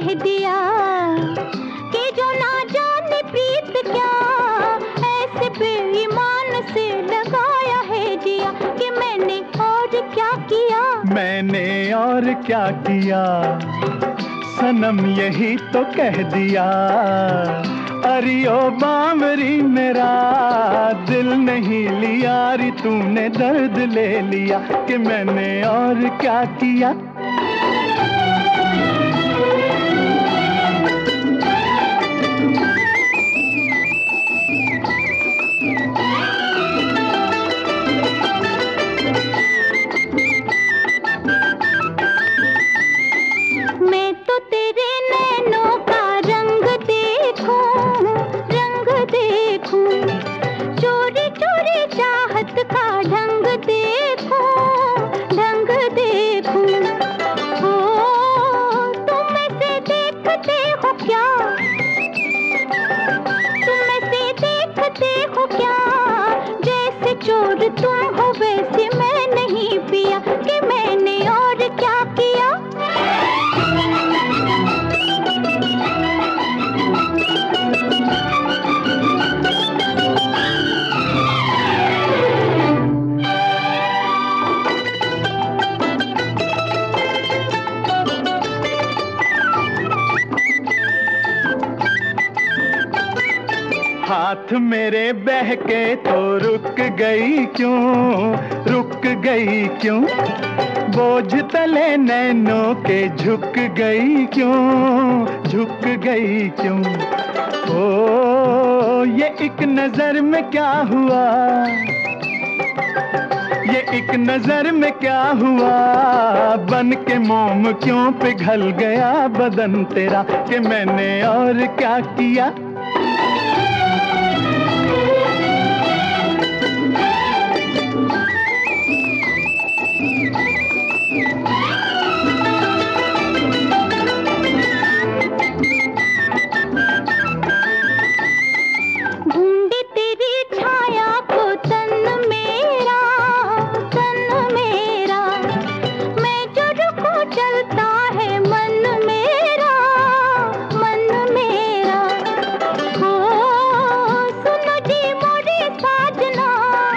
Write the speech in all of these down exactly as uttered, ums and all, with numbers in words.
कह दिया कि जो ना जाने प्रीत क्या ऐसे बेईमान से लगाया है जिया कि मैंने और क्या किया, मैंने और क्या किया सनम यही तो कह दिया। अरियो बामरी मेरा दिल नहीं लिया री तूने दर्द ले लिया कि मैंने और क्या किया। मैं तो तेरे नैनों का रंग देखूं, रंग देखूं, चोरी चोरी चाहत का ढंग देखूं, ढंग देखूं। ओ तुम ऐसे देखते हो क्या, तुम ऐसे देखते हो क्या, जैसे चोर तुम हो वैसे मैं नहीं पिया कि मैंने और क्या किया। हाथ मेरे बहके तो रुक गई क्यों, रुक गई क्यों, बोझ तले नैनों के झुक गई क्यों, झुक गई क्यों। ओ ये एक नजर में क्या हुआ, ये एक नजर में क्या हुआ, बन के मोम क्यों पिघल गया बदन तेरा कि मैंने और क्या किया। ढूंढी तेरी छाया को तन मेरा, तन मेरा, मैं जो रुकूं चलता है मन मेरा, मन मेरा। ओ सुनो जी मोरे साजना,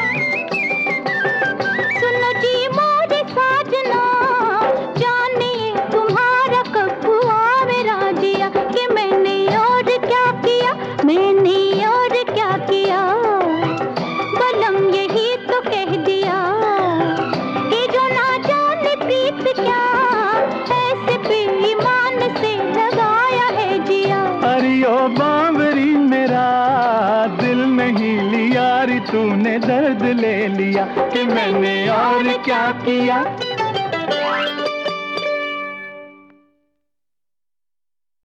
सुनो जी मोरे साजना, जाने तुम्हारा कब आवे राजिया कि मैंने और क्या किया, मैंने और क्या किया। बलम यही तो कह दिया कि जो ना जाने प्रीत क्या ऐसे बेईमान से लगाया है जिया। अरियो बावरी मेरा दिल नहीं लिया री तूने दर्द ले लिया कि मैंने और क्या किया।